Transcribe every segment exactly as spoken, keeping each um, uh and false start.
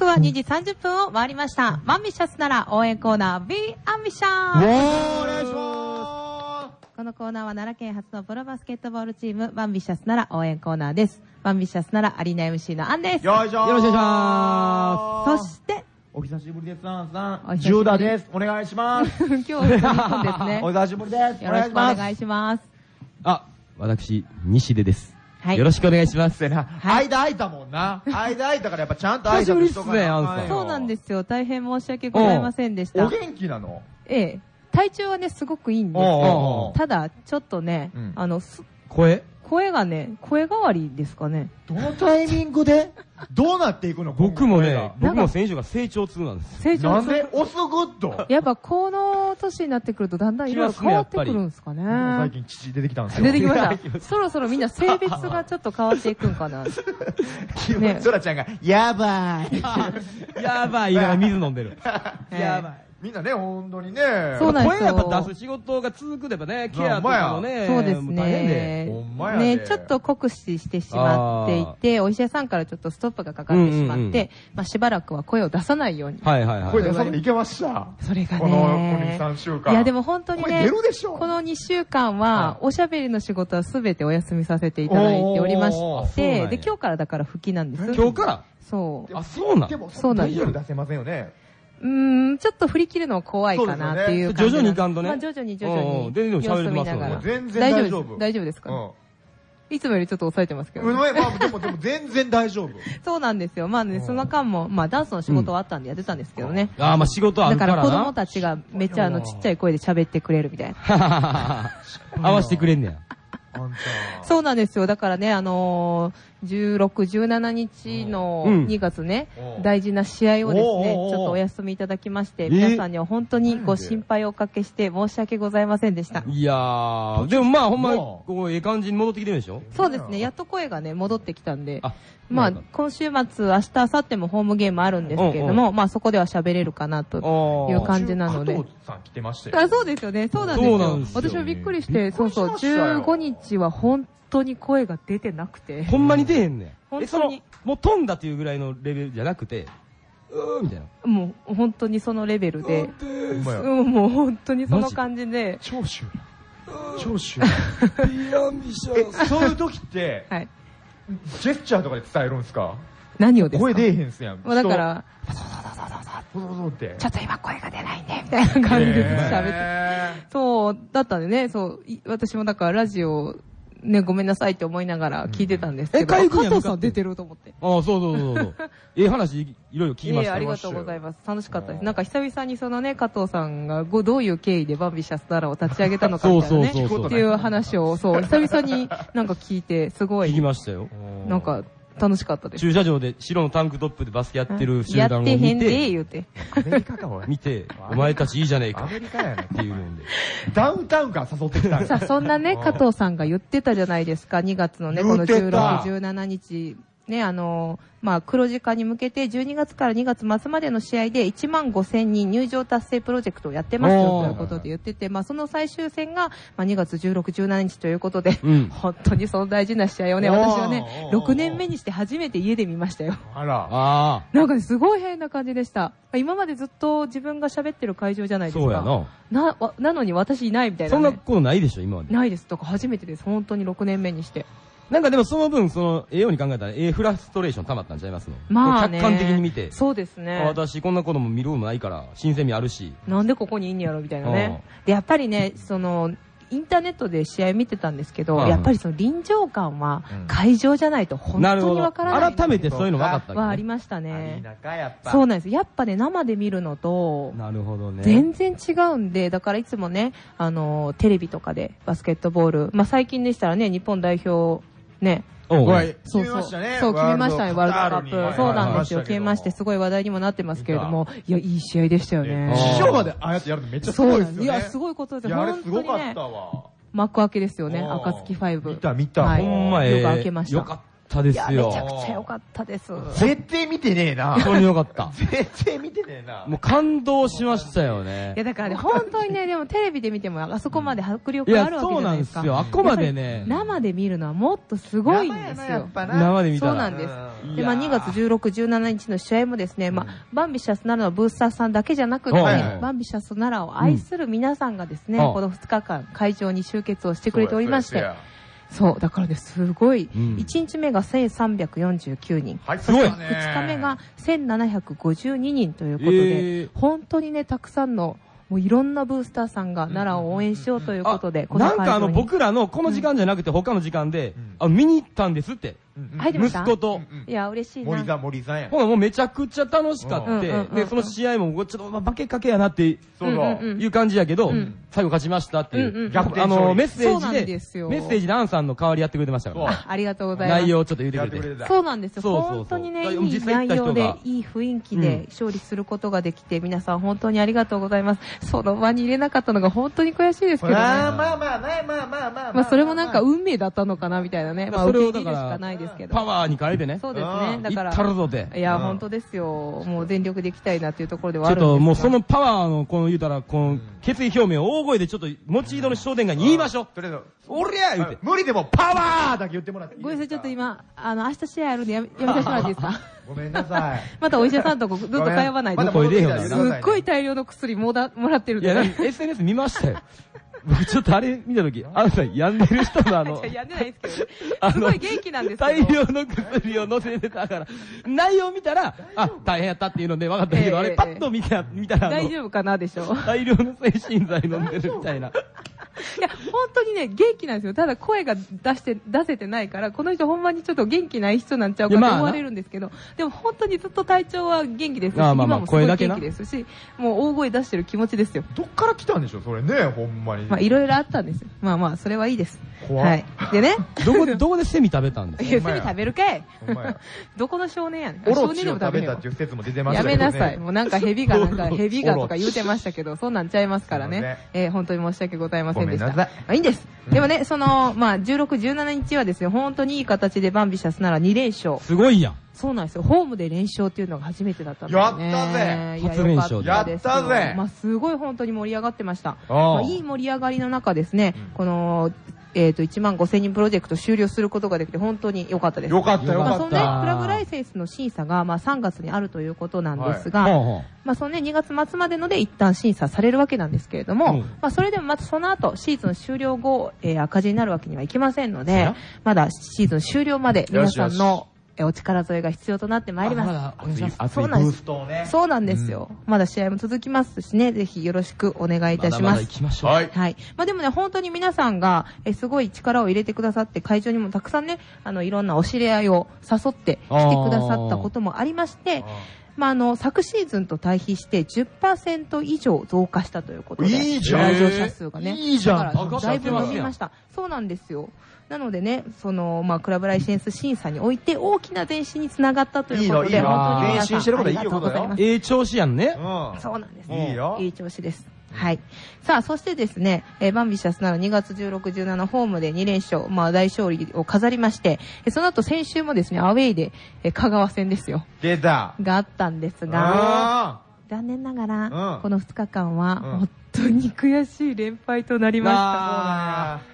はにじさんじゅっぷんを回りました。マンビシャスなら応援コーナー Be Ambitious。 お願いします。 このコーナーは奈良県初のプロバスケットボールチームマンビシャスなら応援コーナーです。マンビシャスならアリーナ エムシー のアンです。 よいしょー。 よろしくお願いしまそしてお久しぶりです、アンさん。 お久しぶりジューダです。お願いします。 今日は日本ですね。 お久しぶりです。 よろしくお願いします。 あ、私、西出です。 はい。 よろしくお願いします。 な、 はい間空いたもんな。間空いたからやっぱちゃんと挨拶しとかな。 久しぶりっすねアンさんそうなんですよ。大変申し訳ございませんでした。 お元気なの？ ええ。体調はね、すごくいいんですおうおうおよ。 うただ、ちょっとねうん、 あの、す声声がね、声変わりですかね。 どのタイミングでどうなっていくの？ 僕もね、 なんか僕も先週が成長痛なんです。 成長なんでオスグッド？ やっぱこの年になってくるとだんだんいろいろ変わってくるんですかね。 僕も最近父出てきたんですよ。 出てきました。そろそろみんな性別がちょっと変わっていくんかな。ねそらちゃんが、やばい。 やばい、今水飲んでる。 やばい。 みんなね、ほんとにね。 そうなんですよ。 声やっぱ出す仕事が続くでやっぱね、ケアとかもね。 そうですも大変で。 ね。 ほんまやでね、ちょっと酷使してしまっていて、お医者さんからちょっとストップがかかってしまって、まあしばらくは声を出さないように。 はいはいはい。 声出さんでいけました。 それがね。 このに、さんしゅうかん。 いやでも本当にね、 声出るでしょ。 このにしゅうかんは、おしゃべりの仕事はすべてお休みさせていただいておりまして、で、今日からだから復帰なんです。 今日からそう。 あ、そうなんでも、 そうなんです。 大丈夫出せませんよね。 うーん、ちょっと振り切るのは怖いかなっていう感じ。 徐々にいかんとね。 まあ徐々に徐々に。 全然喋れますよ。 全然大丈夫。 大丈夫ですか？いつもよりちょっと抑えてますけど。 まあでもでも全然大丈夫。 そうなんですよ。まあね、その間も、まあダンスの仕事はあったんでやってたんですけどね。 ああ、まあ仕事あるからな。 だから子供たちがめっちゃあのちっちゃい声で喋ってくれるみたいな。 合わせてくれんねや。 そうなんですよ。だからね、あのー、じゅうろく、じゅうしちにちのにがつね、うん、大事な試合をですね、ちょっとお休みいただきまして、皆さんには本当にご心配をおかけして申し訳ございませんでした。 いやー、でもまあほんま、こう、ええ感じに戻ってきてるでしょ？ そうですね、やっと声がね、戻ってきたんで、まあ、今週末、明日、明後日もホームゲームあるんですけれども、まあそこでは喋れるかなという感じなので。 加藤さん来てましたよ。 あ、そうですよね、そうなんですよ。私もびっくりして、そうそう、じゅうごにちは本当に声が出てなくて。 ほんまに出へんねん。 本当に。 もう飛んだっていうぐらいのレベルじゃなくて、うーみたいな。 もう本当にそのレベルで。うん、もう本当にその感じで。 長州。長州。そういう時って、はい。ジェスチャーとかで伝えるんですか？ 何をですか？ 声出えへんすやん。 だから、ちょっと今声が出ないね、みたいな感じで喋って。そう、だったんでね、そう、私もだからラジオ、ね、ごめんなさいって思いながら聞いてたんですけど。え、加藤さん出てると思って。 ああ、そうそうそうそう。ええ話、いろいろ聞きました。 ありがとうございます。楽しかったです。なんか久々にそのね、加藤さんがどういう経緯でバンビシャスダラを立ち上げたのかみたいなね。そうそうそう。っていう話を、そう、久々になんか聞いて、すごい。 聞きましたよ。 なんか、楽しかったです。 駐車場で白のタンクトップでバスケやってる集団を見て。 やってへんで、言うて。 アメリカか、おい。 見て、お前たちいいじゃねえか。 アメリカやねっていうので。 ダウンタウンから誘ってきた。 さあ、そんなね、加藤さんが言ってたじゃないですか。にがつのね、このじゅうろく、じゅうしちにち。ね、あの、まあ、黒字化に向けてじゅうにがつからにがつ末までの試合でいちまんごせんにん入場達成プロジェクトをやってますよということで言ってて、まあ、その最終戦が、まあ、にがつじゅうろく、じゅうしちにちということで、うん、本当にその大事な試合をね、私はね、ろくねんめにして初めて家で見ましたよ。 あら。 あなんかね、すごい変な感じでした。今までずっと自分が喋ってる会場じゃないですか。 そうやな。 な、なのに私いないみたいな、ね。 そんなことないでしょ、今まで。 ないです。とか初めてです。本当にろくねんめにして。 なんかでもその分、その、ええように考えたら、ええフラストレーション溜まったんちゃいますの？ まあね。 客観的に見て。 そうですね。 私、こんなことも見るのもないから、新鮮味あるし。 なんでここにいんねやろみたいなね。で、やっぱりね、その、インターネットで試合見てたんですけど、やっぱりその臨場感は会場じゃないと本当にわからない。 改めてそういうの分かったはありましたね。 やっぱそうなんです。やっぱね、生で見るのと、 なるほどね。 全然違うんで、だからいつもね、あの、テレビとかでバスケットボール、まあ最近でしたらね、日本代表、ね、 そうそうそう。そう、決めましたね、ワールドカップ。そうなんですよ。決めまして、すごい話題にもなってますけれども、いや、いい試合でしたよね。 地上までああやってやるのめっちゃすごいですよね。 いや、すごいことですよ。 本当にね。すごかったわ。 幕開けですよね、暁ファイブ。 見た見た。 ほんまよく開けました。 よかったですよ。 いや、めちゃくちゃよかったです。 絶対見てねえな。 本当によかった。 絶対見てねえな。 もう感動しましたよね。 いや、だからね、本当にね、でもテレビで見てもあそこまで迫力あるわけじゃないですか。 そうなんですよ。あっこまでね。 生で見るのはもっとすごいんですよ。 生で見たら。 そうなんです。 で、まあ、にがつじゅうろく、じゅうしちにちの試合もですね、まあ、バンビシャス奈良のブースターさんだけじゃなくて、バンビシャス奈良を愛する皆さんがですね、このふつかかん会場に集結をしてくれておりまして、そう、だからね、すごい、うん、いちにちめがせんさんびゃくよんじゅうきゅうにん、 すごい、 ふつかめがせんななひゃくごじゅうににんということで、えー、本当にね、たくさんの、もういろんなブースターさんが奈良を応援しようということで、 このなんかあの僕らのこの時間じゃなくて他の時間で、うん、あ見に行ったんですって。 入ってました？ 息子と。 いや、嬉しいな。 森さん、森さんや。 ほら、もうめちゃくちゃ楽しかって、で、その試合も、ちょっと、負けかけやなって、そういう感じやけど、最後勝ちましたっていう、あの、メッセージで、メッセージでアンさんの代わりやってくれてましたから。 ありがとうございます。 内容をちょっと言ってくれて。 そうなんですよ。本当にね、いい内容で、いい雰囲気で勝利することができて、皆さん本当にありがとうございます。その場に入れなかったのが本当に悔しいですけどね。 まあまあまあまあまあまあまあ。 まあ、それもなんか運命だったのかなみたいなね。まあ、受け入れるしかないですけど。 パワーに変えてね。 そうですね。だから。 いったるぞで。 いや、本当ですよ。もう全力でいきたいなっていうところではあるんですが。ちょっともうそのパワーの、この言うたら、この決意表明を大声でちょっと、持ち色の商店街に言いましょう。とりあえず、おりゃ言うて。 無理でもパワーだけ言ってもらっていいですか？ ごめんなさい、ちょっと今、あの、明日試合あるんでやめ、やめさせてもらっていいですか？ ごめんなさい。 またお医者さんとずっと通わないと。 声出へんわ。 すっごい大量の薬もだ、もらってるんで。 いや、エスエヌエス 見ましたよ。僕ちょっとあれ見たとき、あなた病んでる人のあの、 病んでないですけど、すごい元気なんですけど。 大量の薬を乗せてたから、内容見たら、あ、大変やったっていうので分かったけど、あれパッと見た見たら、 大丈夫かなでしょ。 大量の精神剤飲んでるみたいな。 いや、本当にね、元気なんですよ。ただ声が出して、出せてないから、この人ほんまにちょっと元気ない人なんちゃうかと思われるんですけど、でも本当にずっと体調は元気ですし、今もすごい元気ですし、もう大声出してる気持ちですよ。 どっから来たんでしょう、それね、ほんまに。 まあ、いろいろあったんですよ。まあまあ、それはいいです。はい。でね。 どこで、どこでセミ食べたんですか？ いや、セミ食べるかい。どこの少年やねん。 オロチを食べたっていう説も出てましたけどね。やめなさい。もうなんか蛇がなんか、蛇がとか言うてましたけど、そんなんちゃいますからね。えー、本当に申し訳ございませんでした。まあ、いいんです。でもね、その、まあ、じゅうろく、じゅうしちにちはですね、本当にいい形でバンビシャスならにれんしょう。 すごいやん。 そうなんですよ。ホームで連勝っていうのが初めてだったんですね。 やったぜ。 初連勝やったぜ。 まあ、すごい本当に盛り上がってました。まあ、いい盛り上がりの中ですね、この、えっと、いちまんごせんにんプロジェクト終了することができて本当に良かったです。 良かった良かった。 まあ、そのね、クラブライセンスの審査が、まあ、さんがつにあるということなんですが、はい、まあ、そのね、にがつまつまでので一旦審査されるわけなんですけれども、うん、まあ、それでもまたその後、シーズン終了後、えー、赤字になるわけにはいきませんので、まだシーズン終了まで皆さんの、お力添えが必要となってまいります。 まだそうなんです。 そうなんですよ。まだ試合も続きますしね、ぜひよろしくお願いいたします。まだまだ行きましょう。 はい。はい。まあでもね、本当に皆さんが、え、すごい力を入れてくださって、会場にもたくさんね、あの、いろんなお知り合いを誘って来てくださったこともありまして、まあ、あの、昨シーズンと対比して じゅっパーセント 以上増加したということで。 いいじゃん。 来場者数がね。 いいじゃん。 だからだいぶ伸びました。そうなんですよ。なのでね、その、まあ、クラブライセンス審査において大きな前進につながったということで、本当に皆さんありがとうございます。 ええ調子やんね。 そうなんです。 いいよ。 いい調子です。はい。さあ、そしてですね、えー、バンビシャスならにがつじゅうろく、じゅうしちホームでにれんしょう、まあ大勝利を飾りまして、その後先週もですね、アウェイで、えー、香川戦ですよ。 出た。 があったんですが、残念ながら、うん、このふつかかんは、うん、本当に悔しい連敗となりました。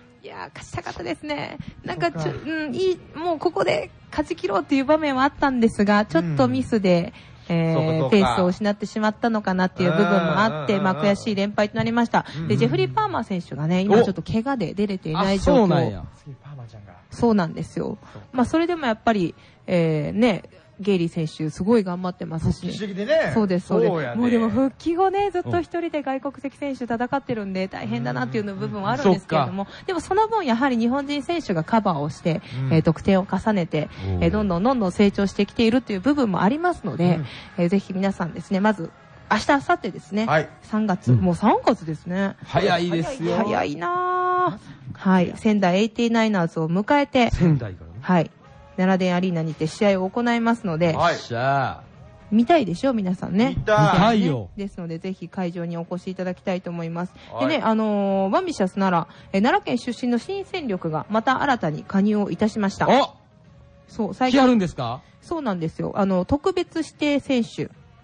いやー、勝ちたかったですね。なんかちょ、うん、いい、もうここで勝ち切ろうっていう場面はあったんですが、ちょっとミスで、うん、えー、ペースを失ってしまったのかなっていう部分もあって、まあ悔しい連敗となりました。で、ジェフリー・パーマー選手がね、今ちょっと怪我で出れていない状況。 そうなんや。 そうなんですよ。まあそれでもやっぱり、えー、ね、ゲイリー選手すごい頑張ってますし、 ね、 そうですそうです、ね、もうでも復帰後ねずっと一人で外国籍選手戦ってるんで大変だなっていうの部分はあるんですけれども、でもその分やはり日本人選手がカバーをして、うん、えー、得点を重ねて、えー、どんどんどんどん成長してきているという部分もありますので、うん、えー、ぜひ皆さんですね、まず明日明後日ですね、はい、さんがつ、うん、もうさんがつですね、 早いですよ、 早いなぁ、はい、仙台エイティナイナーズを迎えて、 仙台からね、 はい、奈良電アリーナにて試合を行いますので、 はい、 見たいでしょ皆さんね。 見たいよ。 ですのでぜひ会場にお越しいただきたいと思います。はい、でね、あのー、バンビシャス奈良、え奈良県出身の新戦力がまた新たに加入をいたしました。 あ、 そう、 最近。あるんですか？ そうなんですよ。あの、特別指定選手。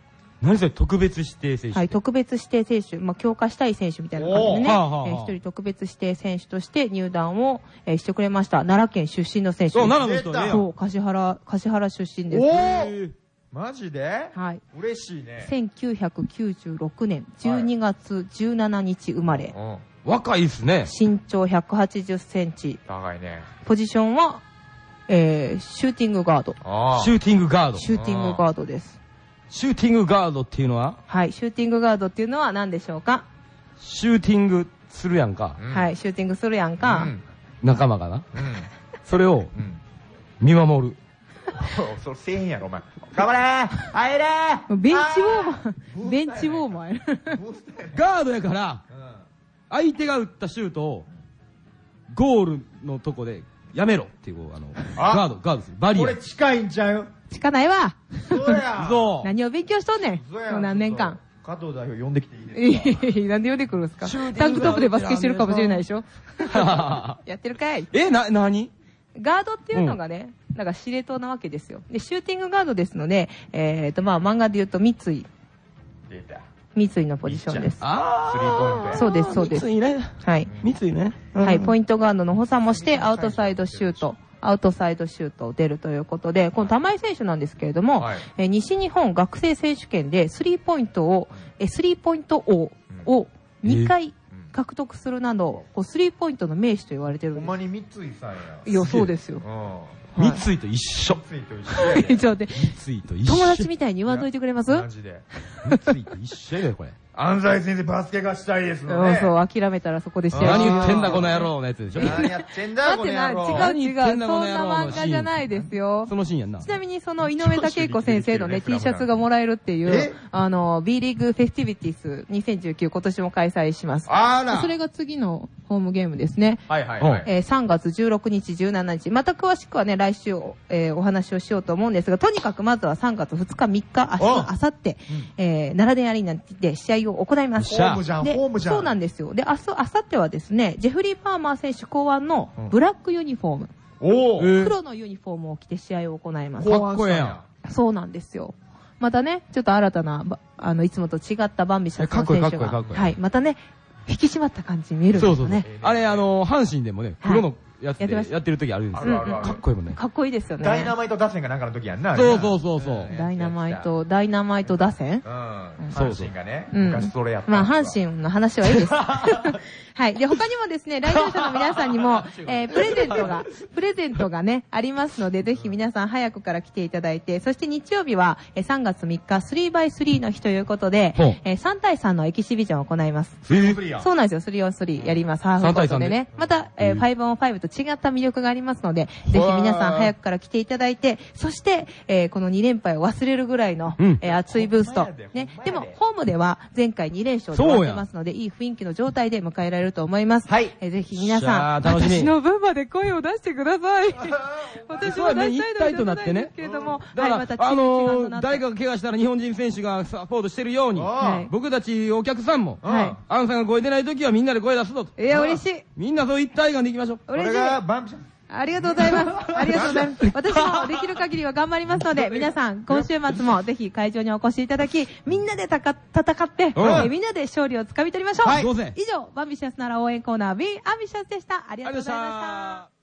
何それ、特別指定選手。 はい、特別指定選手、まあ、強化したい選手みたいな感じでね、一人特別指定選手として入団を、えー、してくれました。奈良県出身の選手。 そう、奈良の人ね。 そう、橿原、橿原出身です。 おーマジで？ はい。 嬉しいね。 せんきゅうひゃくきゅうじゅうろくねんじゅうにがつじゅうしちにち生まれ。 うん若いっすね。 身長ひゃくはちじゅっセンチ。 高いね。 ポジションは、えー、シューティングガード。 シューティングガード。 シューティングガードです。 シューティングガードっていうのは？ はい、シューティングガードっていうのは何でしょうか？ シューティングするやんか。 うん、はい、シューティングするやんか。うん、 仲間がな。 うん、 それを、見守る。 それせえへんやろ、お前。頑張れー入れーベンチウォーマー、ベンチウォーマーや。 ガードやから、相手が打ったシュートを、ゴールのとこで、やめろっていう、あの、ガード、ガードする。バリア。 これ近いんちゃう？ 近ないわ。 そうや。 そう。 何を勉強しとんねん。もう何年間。 加藤代表呼んできていいですか？ なんで呼んでくるんですか？タンクトップでバスケしてるかもしれないでしょ？やってるかい？ え、な、なに？ ガードっていうのがね、なんか司令塔なわけですよ。で、シューティングガードですので、えっと、まあ、漫画で言うと三井。 出た。 三井のポジションです。 ああ、スリーポイント。 そうです、そうです。 三井ね。 はい。 三井ね。 はい、ポイントガードの補佐もして、アウトサイドシュート。アウトサイドシュートを出るということで、この玉井選手なんですけれども、はい、え西日本学生選手権でスリーポイントを、えスリーポイント王をにかい獲得するなど、こうスリーポイントの名手と言われてるんです。 ほんまに三井さんや。 いや、そうですよ。 三井と一緒。 三井と一緒。 ちょっと三井と一緒。 友達みたいに言わんといてくれます？ マジで。 三井と一緒やで、これ。 安西先生バスケがしたいですのね。 そうそう、諦めたらそこで試合。 何言ってんだこの野郎のやつでしょ。 何やってんだこの野郎。 違う違う、そんな漫画じゃないですよ。 そのシーンやんな。 ちなみにその井上武彦先生のね、T シャツがもらえるっていう、あの、B リーグフェスティビティスにせんじゅうきゅう今年も開催します。 あら。 それが次のホームゲームですね。 はいはいはい。 えー、さんがつじゅうろくにち、じゅうしちにち。また詳しくはね、来週、えー、お話をしようと思うんですが、とにかくまずはさんがつふつか、みっか、明日、明後日、えー、奈良電アリーナで試合を行います。 ホームじゃん、ホームじゃん。 そうなんですよ。で、明日、明後日はですね、ジェフリー・パーマー選手考案のブラックユニフォーム。 おー黒のユニフォームを着て試合を行います。 かっこええやん。そうなんですよ。またね、ちょっと新たな、あの、いつもと違ったバンビシャスの選手が、はい、またね、引き締まった感じに見えるんですよね。そうそうそう。 あれ、あの、阪神でもね、黒のやつでやってる時あるんですよ。かっこいいもんね。 かっこいいですよね。 ダイナマイト打線がなんかの時やんな。 そうそうそうそう。 ダイナマイト、ダイナマイト打線うん。阪神がね、昔それやった。 まあ、阪神の話はいいです。はい。で、他にもですね、来場者の皆さんにも、えー、プレゼントが、プレゼントがね、ありますので、ぜひ皆さん早くから来ていただいて、そして日曜日は、えー、さんがつみっか、スリーバイスリー の日ということで、えー、さんたいさんのエキシビジョンを行います。 スリーオンスリーや。 そうなんですよ、スリーオンスリーやります。ハーフコートでね。また、えー、ファイブオンファイブと違った魅力がありますので、ぜひ皆さん早くから来ていただいて、そして、えー、このにれんぱいを忘れるぐらいの、うん、えー、熱いブースト。ね。でも、ホームでは前回にれんしょうで終わってますので、いい雰囲気の状態で迎えられると思います。はい。えー、ぜひ皆さん、私の分まで声を出してください。私は出したいのじゃないんですけれども、はい、またあのー、誰かが怪我したら日本人選手がサポートしてるように、僕たちお客さんも、はい。アンさんが声出ないときはみんなで声出すぞと。 いや、嬉しい。 みんなそう一体感でいきましょう。 嬉しい。ありがとうございます。ありがとうございます。私もできる限りは頑張りますので、皆さん、今週末もぜひ会場にお越しいただき、みんなでたか戦って、えー、みんなで勝利をつかみ取りましょう。はい、以上、バンビシャスなら応援コーナー B アンビシャスでした。ありがとうございました。